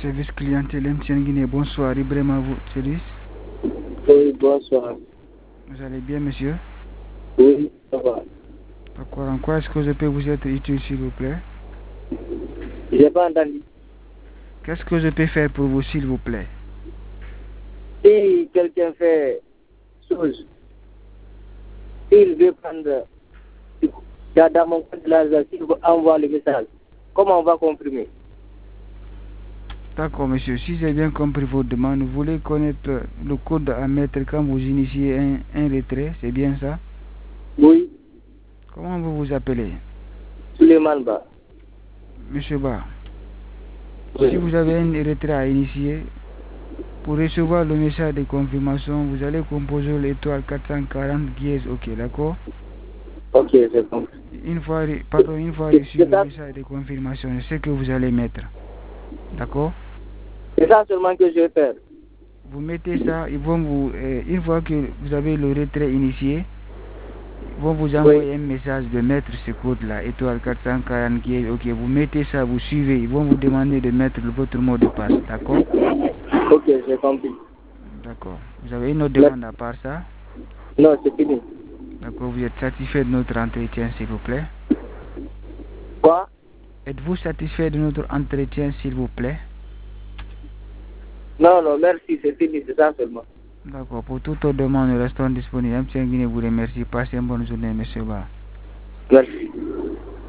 service clientèle MTN Guinée. Bonsoir, Ibrahim à votre service. Oui, bonsoir. Vous allez bien, monsieur? Oui, ça va. D'accord, en quoi est-ce que je peux vous être utile, s'il vous plaît? J'ai pas entendu. Qu'est-ce que je peux faire pour vous, s'il vous plaît? Si quelqu'un fait chose, s'il veut prendre dans mon compte de l'argent, s'il envoie le message, comment on va confirmer? D'accord, monsieur. Si j'ai bien compris votre demande, vous voulez connaître le code à mettre quand vous initiez un retrait, c'est bien ça? Oui, Comment vous vous appelez? Suleiman Ba. Monsieur Ba, Oui. si vous avez un retrait à initier, pour recevoir le message de confirmation, vous allez composer l'étoile 440 dièse OK, d'accord? Ok, c'est compris. Une fois reçu le message de confirmation, c'est ce que vous allez mettre. D'accord? C'est ça seulement que je vais faire. Vous mettez ça, ils vont vous, une fois que vous avez le retrait initié, ils vont vous envoyer un message de mettre ce code-là, étoile 440 qui est OK. Vous mettez ça, vous suivez, ils vont vous demander de mettre votre mot de passe, d'accord? Ok, j'ai compris. D'accord. Vous avez une autre demande à part ça? Non, c'est fini. D'accord, vous êtes satisfait de notre entretien, s'il vous plaît? Quoi? Êtes-vous satisfait de notre entretien, s'il vous plaît? Non, non, merci, c'est fini, c'est ça seulement. D'accord, pour toute autre demande, nous restons disponibles. MTN Guinée vous remercie. Passez une bonne journée, monsieur Ba. Merci.